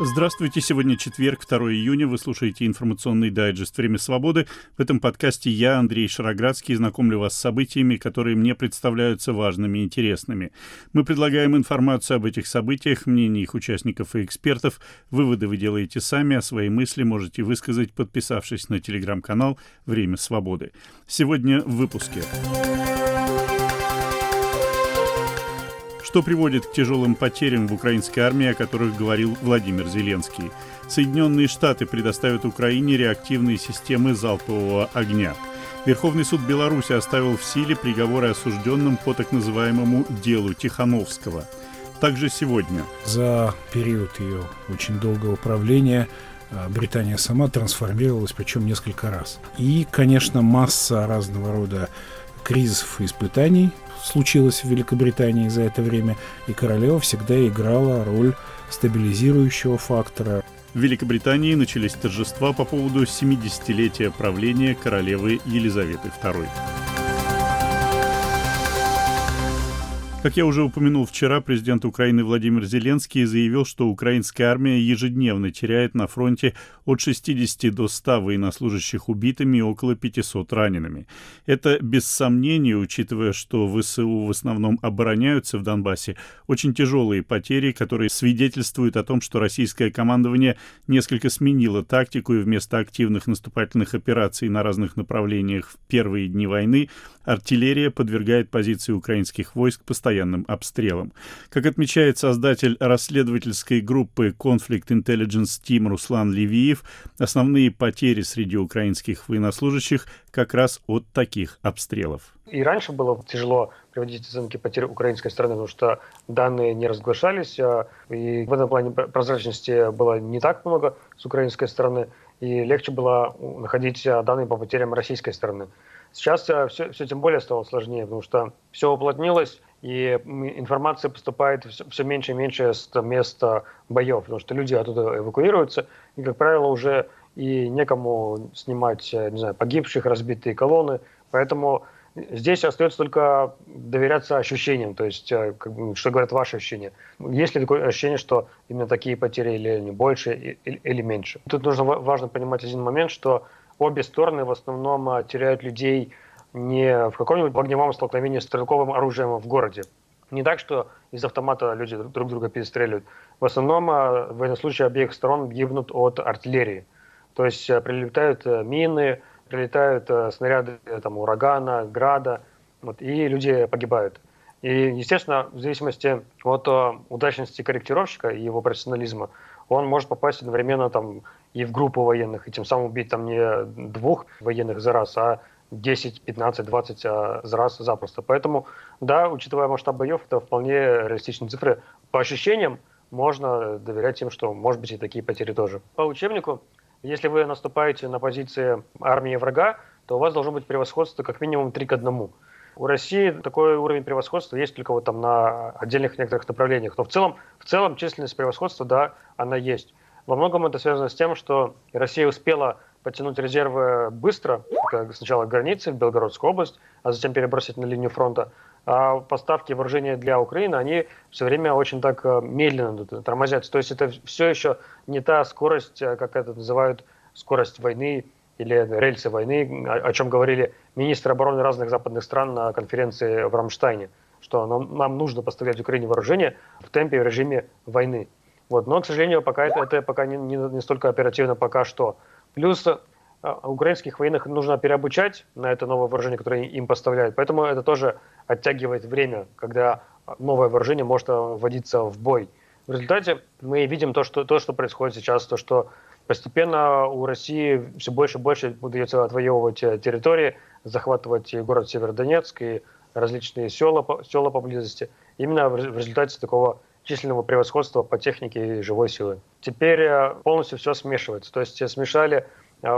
Здравствуйте, сегодня четверг, 2 июня, вы слушаете информационный дайджест «Время свободы». В этом подкасте я, Андрей Шароградский, знакомлю вас с событиями, которые мне представляются важными и интересными. Мы предлагаем информацию об этих событиях, мнения их участников и экспертов. Выводы вы делаете сами, а свои мысли можете высказать, подписавшись на телеграм-канал «Время свободы». Сегодня в выпуске. Что приводит к тяжелым потерям в украинской армии, о которых говорил Владимир Зеленский? Соединенные Штаты предоставят Украине реактивные системы залпового огня. Верховный суд Беларуси оставил в силе приговоры осужденным по так называемому делу Тихановского. Также сегодня. За период ее очень долгого правления Британия сама трансформировалась, причем несколько раз. И, конечно, масса разного рода кризисов и испытаний случилось в Великобритании за это время, и королева всегда играла роль стабилизирующего фактора. В Великобритании начались торжества по поводу 70-летия правления королевы Елизаветы II. Как я уже упомянул вчера, президент Украины Владимир Зеленский заявил, что украинская армия ежедневно теряет на фронте от 60 до 100 военнослужащих убитыми и около 500 ранеными. Это без сомнения, учитывая, что ВСУ в основном обороняются в Донбассе, очень тяжелые потери, которые свидетельствуют о том, что российское командование несколько сменило тактику и вместо активных наступательных операций на разных направлениях в первые дни войны артиллерия подвергает позиции украинских войск постоянным обстрелам. Как отмечает создатель расследовательской группы Conflict Intelligence Team Руслан Левиев, основные потери среди украинских военнослужащих как раз от таких обстрелов. И раньше было тяжело приводить оценки потерь украинской стороны, потому что данные не разглашались, и в этом плане прозрачности было не так много с украинской стороны, и легче было находить данные по потерям российской стороны. Сейчас все тем более стало сложнее, потому что все уплотнилось, и информация поступает все меньше и меньше с мест боев, потому что люди оттуда эвакуируются, и, как правило, уже и некому снимать, не знаю, погибших, разбитые колонны, поэтому здесь остается только доверяться ощущениям, то есть, что говорят ваши ощущения. Есть ли такое ощущение, что именно такие потери или не больше, или меньше? Тут важно понимать один момент, что обе стороны в основном теряют людей не в каком-нибудь огневом столкновении с стрелковым оружием в городе. Не так, что из автомата люди друг друга перестреливают. В основном военнослужащие обеих сторон гибнут от артиллерии. То есть прилетают мины, прилетают снаряды урагана, града, и люди погибают. И, естественно, в зависимости от удачности корректировщика и его профессионализма, он может попасть одновременно и в группу военных, и тем самым убить не 2 военных за раз, а 10, 15, 20 за раз запросто. Поэтому, да, учитывая масштаб боев, это вполне реалистичные цифры. По ощущениям можно доверять им, что может быть и такие потери тоже. По учебнику, если вы наступаете на позиции армии врага, то у вас должно быть превосходство как минимум 3-1. У России такой уровень превосходства есть только на отдельных некоторых направлениях. Но в целом численность превосходства, да, она есть. Во многом это связано с тем, что Россия успела подтянуть резервы быстро, сначала к границе в Белгородскую область, а затем перебросить на линию фронта. А поставки вооружения для Украины, они все время очень так медленно тормозятся. То есть это все еще не та скорость, как это называют, скорость войны или рельсы войны, о чем говорили министры обороны разных западных стран на конференции в Рамштайне, что нам нужно поставлять Украине вооружение в темпе и в режиме войны. Но, к сожалению, это пока не столько оперативно пока что. Плюс украинских военных нужно переобучать на это новое вооружение, которое им поставляют. Поэтому это тоже оттягивает время, когда новое вооружение может вводиться в бой. В результате мы видим то, что происходит сейчас, то, что постепенно у России все больше и больше удается отвоевывать территории, захватывать и город Северодонецк, и различные села поблизости. Именно в результате такого численного превосходства по технике и живой силы. Теперь полностью все смешивается. То есть смешали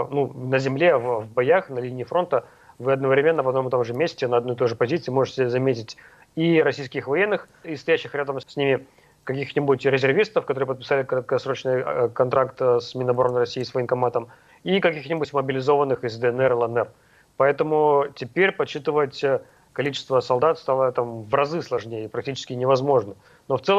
на земле, в боях, на линии фронта, вы одновременно в одном и том же месте, на одной и той же позиции можете заметить и российских военных, и стоящих рядом с ними каких-нибудь резервистов, которые подписали краткосрочный контракт с Минобороны России, с военкоматом, и каких-нибудь мобилизованных из ДНР, ЛНР. Поэтому теперь подсчитывать количество солдат стало в разы сложнее, практически невозможно. Но в целом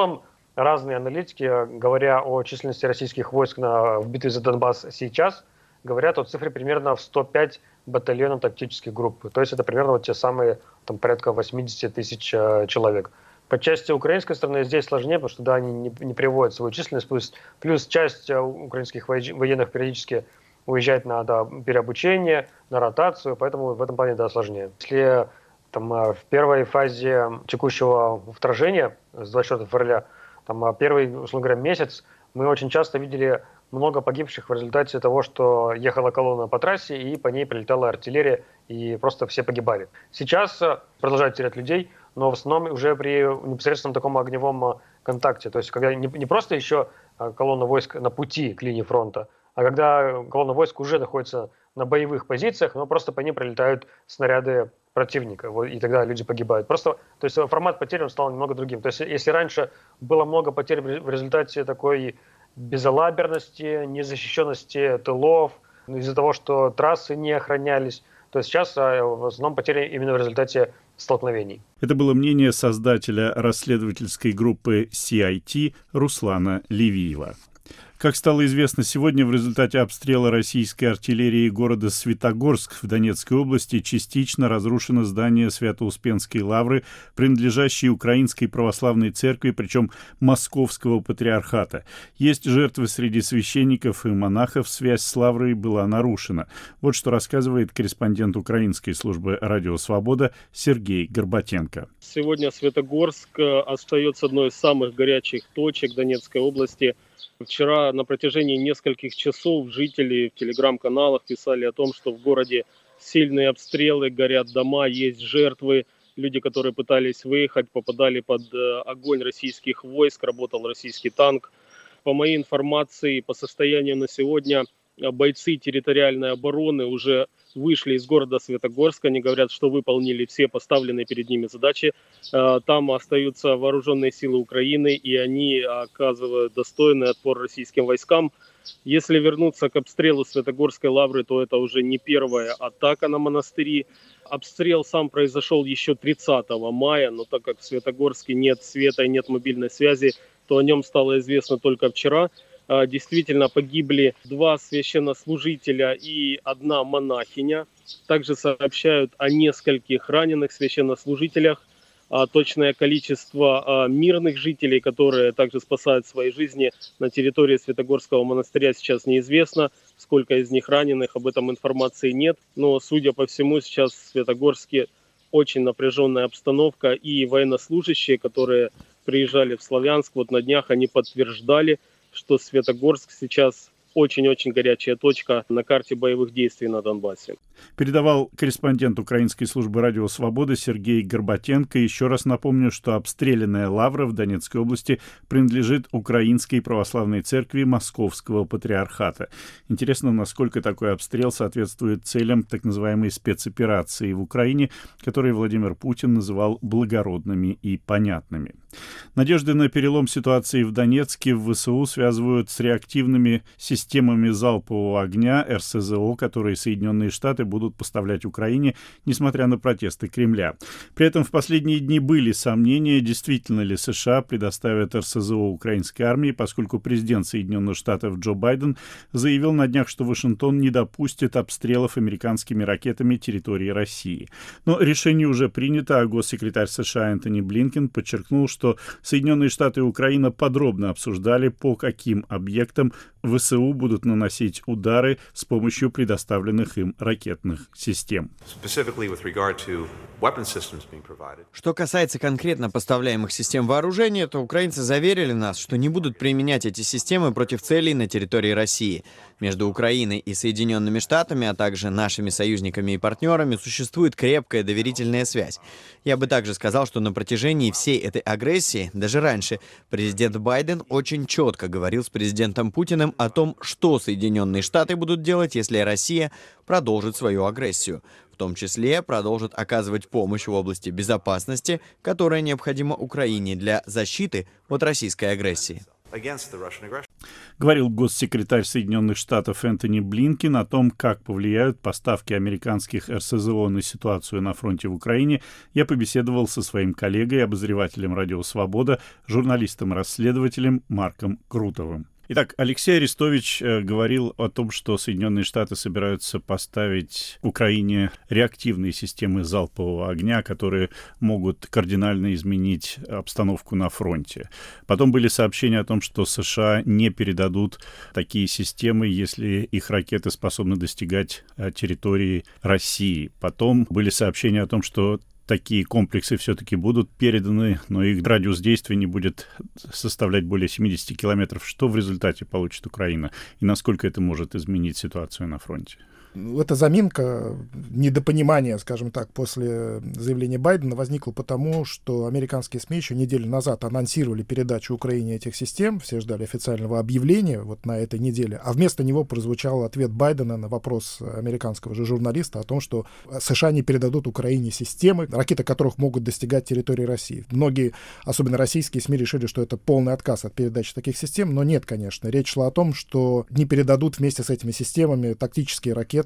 разные аналитики, говоря о численности российских войск в битве за Донбасс сейчас, говорят о цифре примерно в 105 батальонов тактических групп. То есть это примерно вот те самые там, порядка 80 тысяч человек. По части украинской стороны здесь сложнее, потому что да, они не приводят свою численность. Плюс часть украинских военных периодически уезжает на переобучение, на ротацию, поэтому в этом плане да, сложнее. Если там, в первой фазе текущего вторжения с 24 февраля, там, первый, условно говоря, месяц, мы очень часто видели много погибших в результате того, что ехала колонна по трассе, и по ней прилетала артиллерия, и просто все погибали. Сейчас продолжают терять людей, но в основном уже при непосредственном таком огневом контакте. То есть когда не просто еще колонна войск на пути к линии фронта, а когда колонна войск уже находится на боевых позициях, но просто по ним прилетают снаряды противника, и тогда люди погибают. Просто, то есть формат потерь он стал немного другим. То есть если раньше было много потерь в результате такой безалаберности, незащищенности тылов, из-за того, что трассы не охранялись, то сейчас в основном потери именно в результате столкновений. Это было мнение создателя расследовательской группы CIT Руслана Левиева. Как стало известно сегодня, в результате обстрела российской артиллерии города Светогорск в Донецкой области частично разрушено здание Свято-Успенской лавры, принадлежащей Украинской православной церкви, причем Московского патриархата. Есть жертвы среди священников и монахов, связь с лаврой была нарушена. Вот что рассказывает корреспондент украинской службы «Радио Свобода» Сергей Горбатенко. Сегодня Светогорск остается одной из самых горячих точек Донецкой области. Вчера на протяжении нескольких часов жители в телеграм-каналах писали о том, что в городе сильные обстрелы, горят дома, есть жертвы. Люди, которые пытались выехать, попадали под огонь российских войск, работал российский танк. По моей информации, по состоянию на сегодня, бойцы территориальной обороны уже вышли из города Светогорска. Они говорят, что выполнили все поставленные перед ними задачи. Там остаются вооруженные силы Украины, и они оказывают достойный отпор российским войскам. Если вернуться к обстрелу Светогорской лавры, то это уже не первая атака на монастыри. Обстрел сам произошел еще 30 мая, но так как в Светогорске нет света и нет мобильной связи, то о нем стало известно только вчера. Действительно погибли 2 священнослужителя и 1 монахиня. Также сообщают о нескольких раненых священнослужителях. Точное количество мирных жителей, которые также спасают свои жизни на территории Светогорского монастыря, сейчас неизвестно. Сколько из них раненых, об этом информации нет. Но, судя по всему, сейчас в Светогорске очень напряженная обстановка. И военнослужащие, которые приезжали в Славянск, вот на днях они подтверждали, что Светогорск сейчас очень-очень горячая точка на карте боевых действий на Донбассе. Передавал корреспондент украинской службы «Радио Свобода» Сергей Горбатенко. Еще раз напомню, что обстрелянная лавра в Донецкой области принадлежит Украинской православной церкви Московского патриархата. Интересно, насколько такой обстрел соответствует целям так называемой спецоперации в Украине, которые Владимир Путин называл благородными и понятными. Надежды на перелом ситуации в Донецке в ВСУ связывают с реактивными системами залпового огня РСЗО, которые Соединенные Штаты будут поставлять Украине, несмотря на протесты Кремля. При этом в последние дни были сомнения, действительно ли США предоставят РСЗО украинской армии, поскольку президент Соединенных Штатов Джо Байден заявил на днях, что Вашингтон не допустит обстрелов американскими ракетами территории России. Но решение уже принято, а госсекретарь США Энтони Блинкен подчеркнул, что Соединенные Штаты и Украина подробно обсуждали, по каким объектам ВСУ будут наносить удары с помощью предоставленных им ракетных систем. Что касается конкретно поставляемых систем вооружения, то украинцы заверили нас, что не будут применять эти системы против целей на территории России. Между Украиной и Соединенными Штатами, а также нашими союзниками и партнерами существует крепкая доверительная связь. Я бы также сказал, что на протяжении всей этой агрессии, даже раньше, президент Байден очень четко говорил с президентом Путиным о том, что Соединенные Штаты будут делать, если Россия продолжит свою агрессию. В том числе продолжит оказывать помощь в области безопасности, которая необходима Украине для защиты от российской агрессии. Говорил госсекретарь Соединенных Штатов Энтони Блинкен о том, как повлияют поставки американских РСЗО на ситуацию на фронте в Украине. Я побеседовал со своим коллегой, обозревателем «Радио Свобода», журналистом-расследователем Марком Крутовым. Итак, Алексей Арестович говорил о том, что Соединенные Штаты собираются поставить Украине реактивные системы залпового огня, которые могут кардинально изменить обстановку на фронте. Потом были сообщения о том, что США не передадут такие системы, если их ракеты способны достигать территории России. Потом были сообщения о том, что такие комплексы все-таки будут переданы, но их радиус действия не будет составлять более 70 километров. Что в результате получит Украина? И насколько это может изменить ситуацию на фронте? Эта заминка, недопонимание, скажем так, после заявления Байдена возникло потому, что американские СМИ еще неделю назад анонсировали передачу Украине этих систем, все ждали официального объявления вот на этой неделе, а вместо него прозвучал ответ Байдена на вопрос американского же журналиста о том, что США не передадут Украине системы, ракеты которых могут достигать территории России. Многие, особенно российские СМИ, решили, что это полный отказ от передачи таких систем, но нет, конечно. Речь шла о том, что не передадут вместе с этими системами тактические ракеты,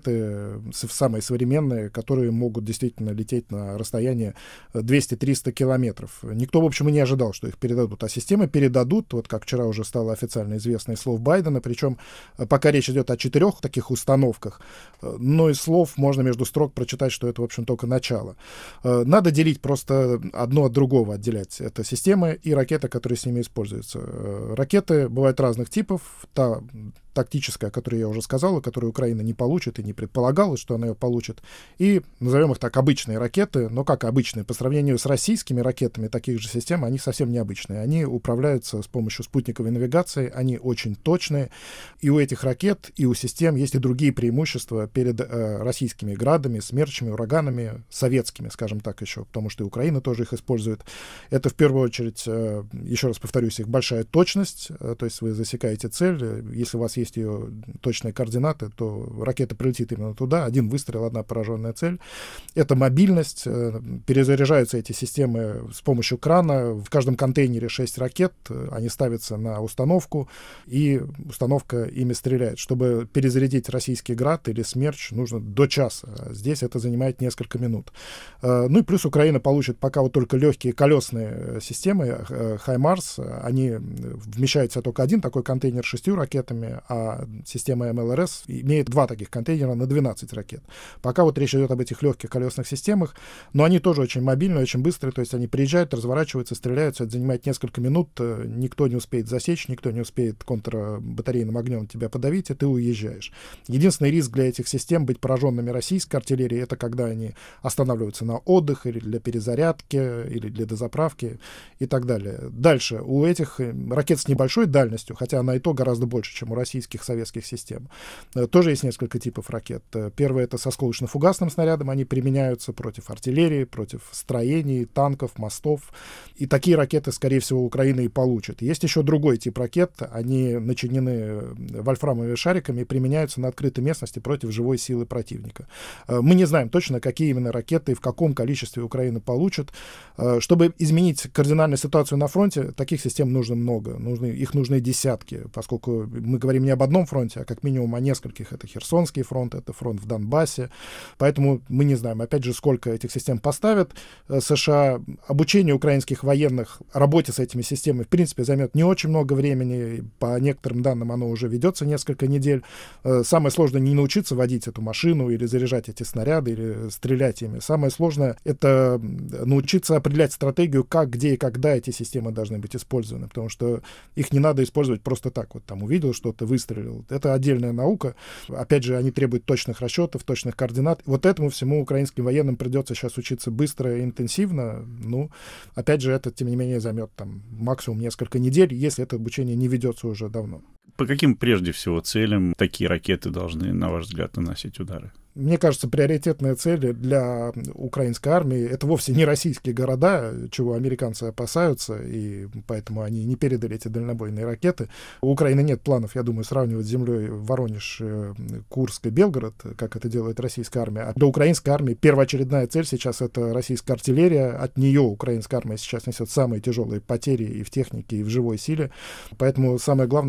самые современные, которые могут действительно лететь на расстояние 200-300 километров. Никто, в общем, и не ожидал, что их передадут. А системы передадут, вот как вчера уже стало официально известно из слов Байдена, причем пока речь идет о 4 таких установках, но из слов можно между строк прочитать, что это, в общем, только начало. Надо делить просто одно от другого, отделять. Это системы и ракеты, которые с ними используются. Ракеты бывают разных типов. Та тактическая, о которой я уже сказал, и которую Украина не получит, и не предполагалось, что она ее получит. И, назовем их так, обычные ракеты, но как обычные, по сравнению с российскими ракетами таких же систем, они совсем необычные. Они управляются с помощью спутниковой навигации, они очень точные, и у этих ракет, и у систем есть и другие преимущества перед российскими градами, смерчами, ураганами, советскими, скажем так, еще, потому что и Украина тоже их использует. Это, в первую очередь, еще раз повторюсь, их большая точность, то есть вы засекаете цель, если у вас есть ее точные координаты, то ракета прилетит именно туда. Один выстрел, одна пораженная цель. Это мобильность. Перезаряжаются эти системы с помощью крана. В каждом контейнере 6 ракет. Они ставятся на установку, и установка ими стреляет. Чтобы перезарядить российский «Град» или «Смерч», нужно до часа. Здесь это занимает несколько минут. Ну и плюс Украина получит пока вот только легкие колесные системы «Хаймарс». Они вмещаются только один такой контейнер с 6 ракетами, а система МЛРС имеет 2 таких контейнера на 12 ракет. Пока вот речь идет об этих легких колесных системах, но они тоже очень мобильные, очень быстрые, то есть они приезжают, разворачиваются, стреляются, это занимает несколько минут, никто не успеет засечь, никто не успеет контрбатарейным огнем тебя подавить, и ты уезжаешь. Единственный риск для этих систем быть пораженными российской артиллерией, это когда они останавливаются на отдых или для перезарядки, или для дозаправки и так далее. Дальше, у этих ракет с небольшой дальностью, хотя она и то гораздо больше, чем у российских советских систем. Тоже есть несколько типов ракет. Первое — это со осколочно-фугасным снарядом. Они применяются против артиллерии, против строений, танков, мостов. И такие ракеты, скорее всего, Украина и получит. Есть еще другой тип ракет. Они начинены вольфрамовыми шариками и применяются на открытой местности против живой силы противника. Мы не знаем точно, какие именно ракеты и в каком количестве Украина получит. Чтобы изменить кардинальную ситуацию на фронте, таких систем нужно много. Их нужны десятки, поскольку мы говорим не об одном фронте, а как минимум о нескольких. Это Херсонский фронт, это фронт в Донбассе. Поэтому мы не знаем, опять же, сколько этих систем поставят США. Обучение украинских военных работе с этими системами, в принципе, займет не очень много времени. По некоторым данным, оно уже ведется несколько недель. Самое сложное не научиться водить эту машину или заряжать эти снаряды, или стрелять ими. Самое сложное — это научиться определять стратегию, как, где и когда эти системы должны быть использованы. Потому что их не надо использовать просто так. Вот там увидел что-то, выстрелил. Это отдельная наука. Опять же, они требуют точных расчетов, точных координат. Вот этому всему украинским военным придется сейчас учиться быстро и интенсивно. Ну, опять же, это, тем не менее, займет там максимум несколько недель, если это обучение не ведется уже давно. По каким, прежде всего, целям такие ракеты должны, на ваш взгляд, наносить удары? Мне кажется, приоритетная цель для украинской армии — это вовсе не российские города, чего американцы опасаются, и поэтому они не передали эти дальнобойные ракеты. У Украины нет планов, я думаю, сравнивать с землей Воронеж, Курск и Белгород, как это делает российская армия. А для украинской армии первоочередная цель сейчас — это российская артиллерия. От нее украинская армия сейчас несет самые тяжелые потери и в технике, и в живой силе. Поэтому самая главная цель — это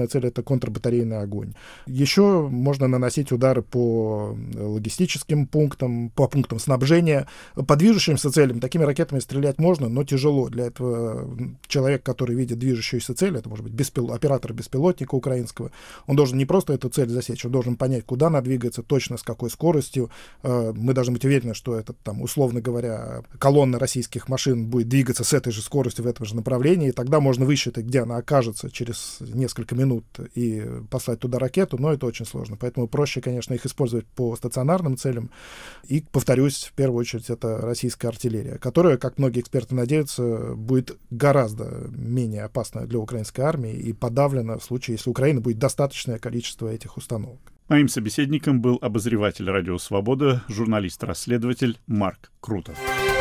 контрбатарейный огонь. Еще можно наносить удары по логистическим пунктам, по пунктам снабжения. По движущимся целям такими ракетами стрелять можно, но тяжело. Для этого человек, который видит движущуюся цель, это может быть оператор беспилотника украинского, он должен не просто эту цель засечь, он должен понять, куда она двигается, точно с какой скоростью. Мы должны быть уверены, что это, там, условно говоря, колонна российских машин будет двигаться с этой же скоростью в этом же направлении, и тогда можно высчитать, где она окажется через несколько минут и послать туда ракету, но это очень сложно. Поэтому проще, конечно, их использовать по стационарным целям. И, повторюсь, в первую очередь, это российская артиллерия, которая, как многие эксперты надеются, будет гораздо менее опасна для украинской армии и подавлена в случае, если Украина будет достаточное количество этих установок. Моим собеседником был обозреватель «Радио Свобода», журналист-расследователь Марк Крутов.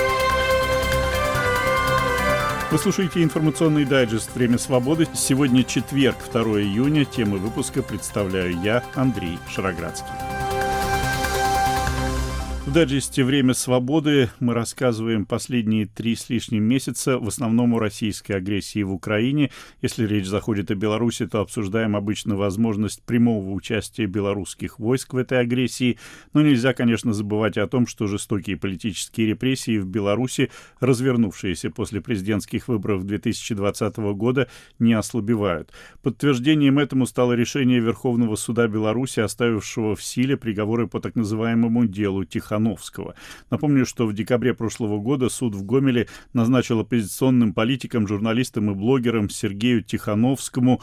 Вы слушаете информационный дайджест «Время свободы». Сегодня четверг, 2 июня. Темы выпуска представляю я, Андрей Шароградский. В дайджесте «Время свободы» мы рассказываем последние 3 с лишним месяца в основном о российской агрессии в Украине. Если речь заходит о Беларуси, то обсуждаем обычно возможность прямого участия белорусских войск в этой агрессии. Но нельзя, конечно, забывать о том, что жестокие политические репрессии в Беларуси, развернувшиеся после президентских выборов 2020 года, не ослабевают. Подтверждением этому стало решение Верховного суда Беларуси, оставившего в силе приговоры по так называемому делу Тихановского. Напомню, что в декабре прошлого года суд в Гомеле назначил оппозиционным политикам, журналистам и блогерам Сергею Тихановскому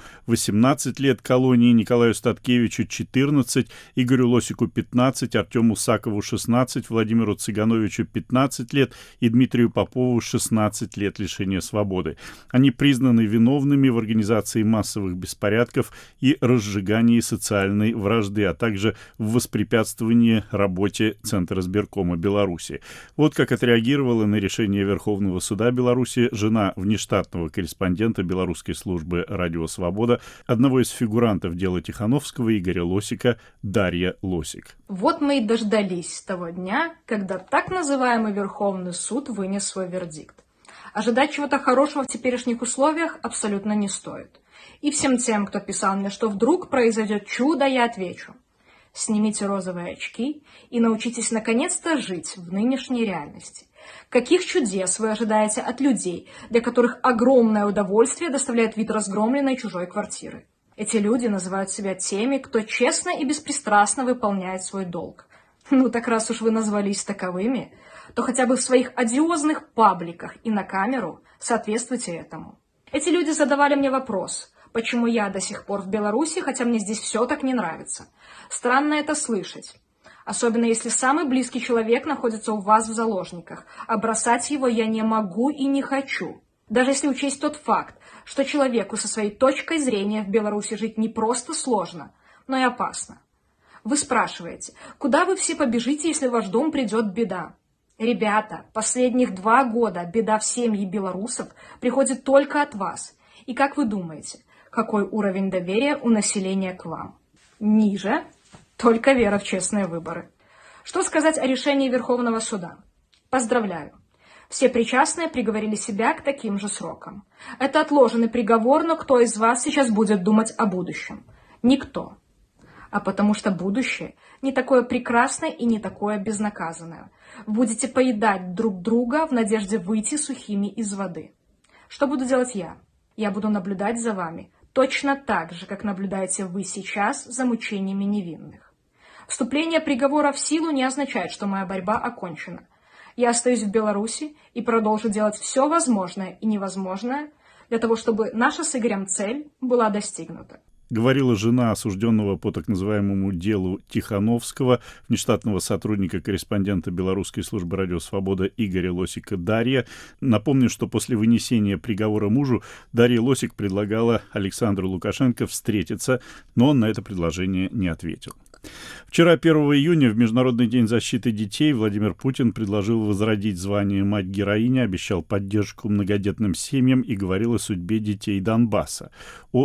18 лет колонии, Николаю Статкевичу 14, Игорю Лосику 15, Артему Сакову 16, Владимиру Цыгановичу 15 лет и Дмитрию Попову 16 лет лишения свободы. Они признаны виновными в организации массовых беспорядков и разжигании социальной вражды, а также в воспрепятствовании работе Центра избиркома Беларуси. Вот как отреагировала на решение Верховного суда Беларуси жена внештатного корреспондента белорусской службы «Радио Свобода», одного из фигурантов дела Тихановского Игоря Лосика, Дарья Лосик. Вот мы и дождались того дня, когда так называемый Верховный суд вынес свой вердикт. Ожидать чего-то хорошего в теперешних условиях абсолютно не стоит. И всем тем, кто писал мне, что вдруг произойдет чудо, я отвечу: снимите розовые очки и научитесь наконец-то жить в нынешней реальности. Каких чудес вы ожидаете от людей, для которых огромное удовольствие доставляет вид разгромленной чужой квартиры? Эти люди называют себя теми, кто честно и беспристрастно выполняет свой долг. Ну так раз уж вы назвались таковыми, то хотя бы в своих одиозных пабликах и на камеру соответствуйте этому. Эти люди задавали мне вопрос: почему я до сих пор в Беларуси, хотя мне здесь все так не нравится? Странно это слышать. Особенно если самый близкий человек находится у вас в заложниках, а бросать его я не могу и не хочу. Даже если учесть тот факт, что человеку со своей точкой зрения в Беларуси жить не просто сложно, но и опасно. Вы спрашиваете, куда вы все побежите, если в ваш дом придет беда? Ребята, последних 2 года беда в семьи белорусов приходит только от вас. И как вы думаете, какой уровень доверия у населения к вам? Ниже, только вера в честные выборы. Что сказать о решении Верховного суда? Поздравляю. Все причастные приговорили себя к таким же срокам. Это отложенный приговор, но кто из вас сейчас будет думать о будущем? Никто. А потому что будущее не такое прекрасное и не такое безнаказанное. Будете поедать друг друга в надежде выйти сухими из воды. Что буду делать я? Я буду наблюдать за вами точно так же, как наблюдаете вы сейчас за мучениями невинных. Вступление приговора в силу не означает, что моя борьба окончена. Я остаюсь в Беларуси и продолжу делать все возможное и невозможное для того, чтобы наша с Игорем цель была достигнута. Говорила жена осужденного по так называемому делу Тихановского, внештатного сотрудника-корреспондента Белорусской службы «Радио Свобода» Игоря Лосика Дарья. Напомню, что после вынесения приговора мужу Дарья Лосик предлагала Александру Лукашенко встретиться, но он на это предложение не ответил. Вчера, 1 июня, в Международный день защиты детей, Владимир Путин предложил возродить звание «Мать-героиня», обещал поддержку многодетным семьям и говорил о судьбе детей Донбасса. О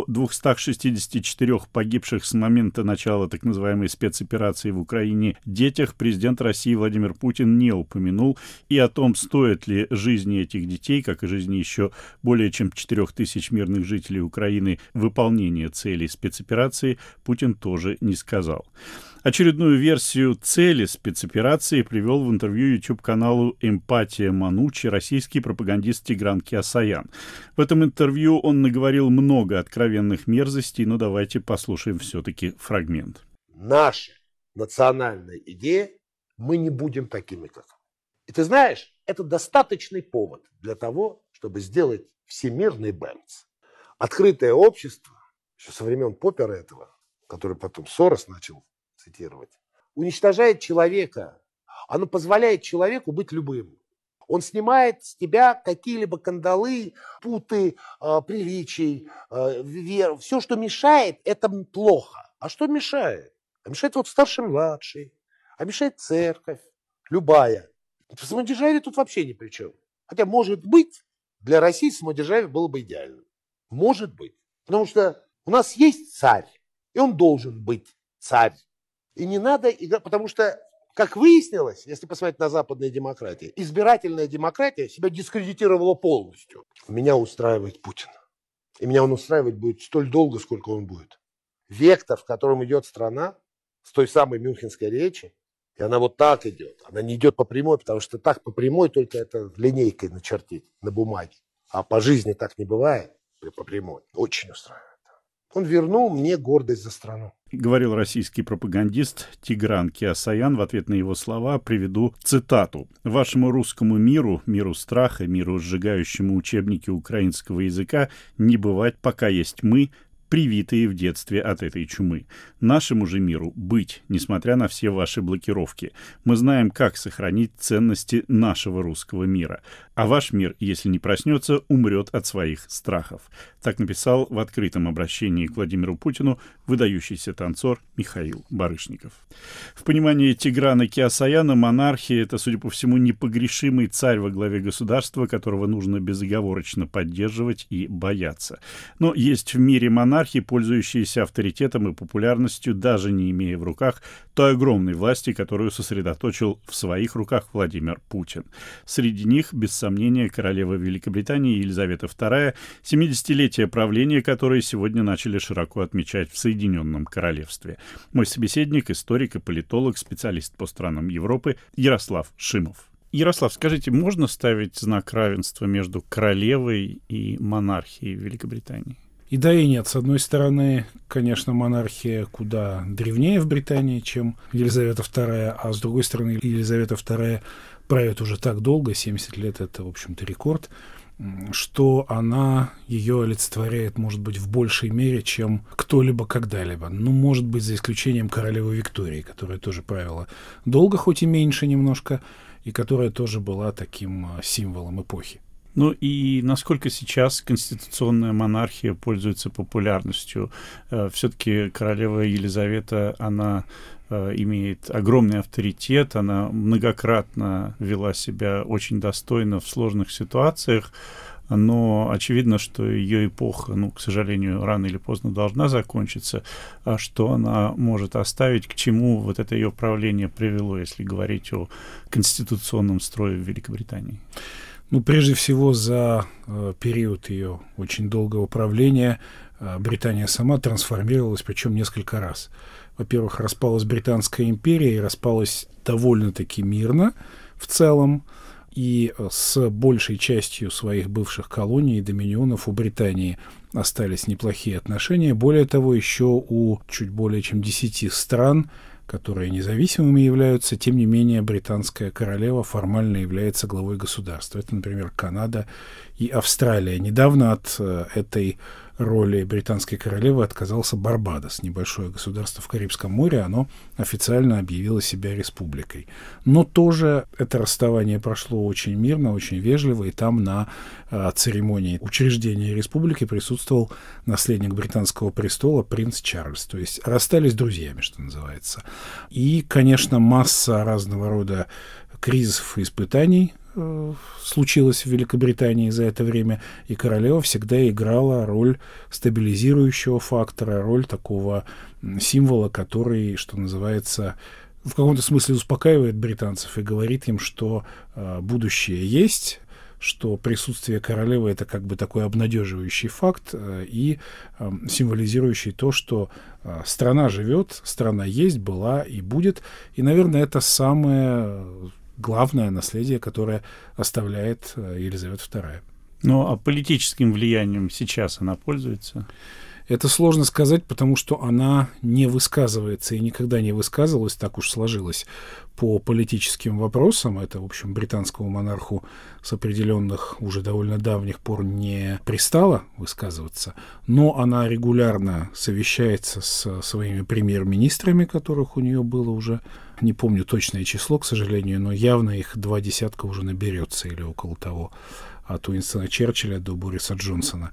264 погибших с момента начала так называемой спецоперации в Украине детях президент России Владимир Путин не упомянул, и о том, стоит ли жизни этих детей, как и жизни еще более чем 4000 мирных жителей Украины, выполнение целей спецоперации, Путин тоже не сказал. Очередную версию цели спецоперации привел в интервью YouTube-каналу «Эмпатия Манучи» российский пропагандист Тигран Кеосаян. В этом интервью он наговорил много откровенных мерзостей, но давайте послушаем все-таки фрагмент. Наша национальная идея – мы не будем такими, как вы. И ты знаешь, это достаточный повод для того, чтобы сделать всемирный бэмц. Открытое общество, еще со времен Поппера этого, который потом Сорос начал цитировать, уничтожает человека. Оно позволяет человеку быть любым. Он снимает с тебя какие-либо кандалы, путы, приличий, веру. Все, что мешает, это плохо. А что мешает? А мешает вот старший-младший, а мешает церковь, любая. Самодержавие тут вообще ни при чем. Хотя, может быть, для России самодержавие было бы идеально. Может быть. Потому что у нас есть царь, и он должен быть царь. И не надо играть, потому что, как выяснилось, если посмотреть на западные демократии, избирательная демократия себя дискредитировала полностью. Меня устраивает Путин. И меня он устраивать будет столь долго, сколько он будет. Вектор, в котором идет страна, с той самой мюнхенской речи, и она вот так идет. Она не идет по прямой, потому что так по прямой только это линейкой начертить на бумаге. А по жизни так не бывает по прямой. Очень устраивает. Он вернул мне гордость за страну. Говорил российский пропагандист Тигран Кеосаян. В ответ на его слова приведу цитату. «Вашему русскому миру, миру страха, миру, сжигающему учебники украинского языка, не бывать, пока есть мы, привитые в детстве от этой чумы. Нашему же миру быть, несмотря на все ваши блокировки. Мы знаем, как сохранить ценности нашего русского мира. А ваш мир, если не проснется, умрет от своих страхов». Так написал в открытом обращении к Владимиру Путину выдающийся танцор Михаил Барышников. В понимании Тиграна Кеосаяна монархия — это, судя по всему, непогрешимый царь во главе государства, которого нужно безоговорочно поддерживать и бояться. Но есть в мире монархии, пользующиеся авторитетом и популярностью, даже не имея в руках той огромной власти, которую сосредоточил в своих руках Владимир Путин. Среди них, без сомнения, королева Великобритании Елизавета II, 70-летие правления которой сегодня начали широко отмечать в Соединенном Королевстве. Мой собеседник, историк и политолог, специалист по странам Европы Ярослав Шимов. Ярослав, скажите, можно ставить знак равенства между королевой и монархией Великобритании? И да, и нет. С одной стороны, конечно, монархия куда древнее в Британии, чем Елизавета II, а с другой стороны, Елизавета II правит уже так долго, 70 лет — это, в общем-то, рекорд, что она ее олицетворяет, может быть, в большей мере, чем кто-либо когда-либо. Ну, может быть, за исключением королевы Виктории, которая тоже правила долго, хоть и меньше немножко, и которая тоже была таким символом эпохи. Ну и насколько сейчас конституционная монархия пользуется популярностью? Все-таки королева Елизавета, она имеет огромный авторитет, она многократно вела себя очень достойно в сложных ситуациях, но очевидно, что ее эпоха, к сожалению, рано или поздно должна закончиться. А что она может оставить, к чему вот это ее правление привело, если говорить о конституционном строе в Великобритании? Прежде всего, за период ее очень долгого правления Британия сама трансформировалась, причем несколько раз. Во-первых, распалась Британская империя, и распалась довольно-таки мирно в целом, и с большей частью своих бывших колоний и доминионов у Британии остались неплохие отношения. Более того, еще у чуть более чем 10 стран, которые независимыми являются, тем не менее британская королева формально является главой государства. Это, например, Канада и Австралия. Недавно от этой роли британской королевы отказался Барбадос, небольшое государство в Карибском море. Оно официально объявило себя республикой. Но тоже это расставание прошло очень мирно, очень вежливо, и там на церемонии учреждения республики присутствовал наследник британского престола принц Чарльз. То есть расстались друзьями, что называется. И, конечно, масса разного рода кризисов и испытаний случилось в Великобритании за это время, и королева всегда играла роль стабилизирующего фактора, роль такого символа, который, что называется, в каком-то смысле успокаивает британцев и говорит им, что будущее есть, что присутствие королевы — это как бы такой обнадеживающий факт и символизирующий то, что страна живет, страна есть, была и будет. И, наверное, это самое главное наследие, которое оставляет Елизавета II. Ну, а политическим влиянием сейчас она пользуется? Это сложно сказать, потому что она не высказывается и никогда не высказывалась, так уж сложилось, по политическим вопросам. Это, в общем, британскому монарху с определенных уже довольно давних пор не пристало высказываться, но она регулярно совещается с своими премьер-министрами, которых у нее было уже, не помню точное число, к сожалению, но явно их 20 уже наберется или около того, от Уинстона Черчилля до Бориса Джонсона.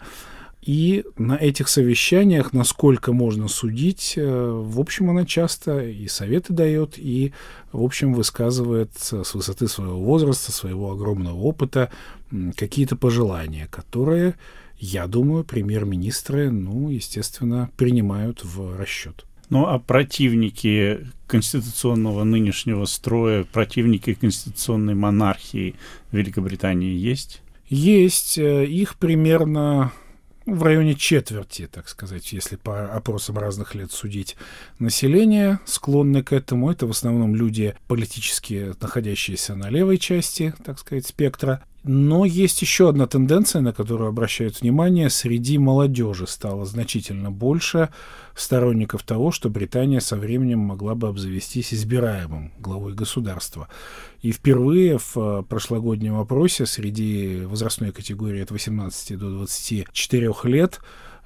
И на этих совещаниях, насколько можно судить, в общем, она часто и советы дает, и, в общем, высказывает с высоты своего возраста, своего огромного опыта какие-то пожелания, которые, я думаю, премьер-министры, естественно, принимают в расчет. Ну, а противники конституционного нынешнего строя, противники конституционной монархии в Великобритании есть? Есть. Их примерно в районе четверти, так сказать, если по опросам разных лет судить, население склонны к этому. Это в основном люди, политически находящиеся на левой части, так сказать, спектра. Но есть еще одна тенденция, на которую обращают внимание. Среди молодежи стало значительно больше сторонников того, что Британия со временем могла бы обзавестись избираемым главой государства. И впервые в прошлогоднем опросе среди возрастной категории от 18 до 24 лет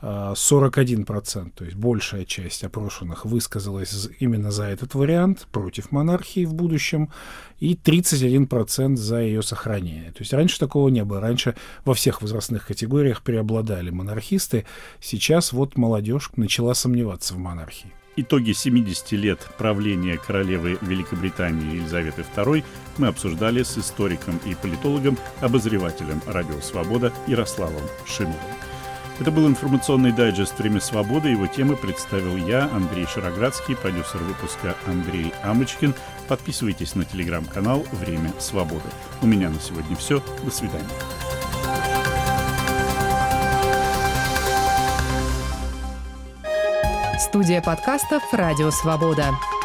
41%, то есть большая часть опрошенных высказалась именно за этот вариант, против монархии в будущем, и 31% за ее сохранение. То есть раньше такого не было. Раньше во всех возрастных категориях преобладали монархисты. Сейчас вот молодежь начала сомневаться в монархии. Итоги 70 лет правления королевы Великобритании Елизаветы II мы обсуждали с историком и политологом, обозревателем «Радио Свобода» Ярославом Шимовым. Это был информационный дайджест «Время свободы». Его темы представил я, Андрей Шароградский, продюсер выпуска Андрей Амочкин. Подписывайтесь на телеграм-канал «Время свободы». У меня на сегодня все. До свидания. Студия подкастов «Радио Свобода».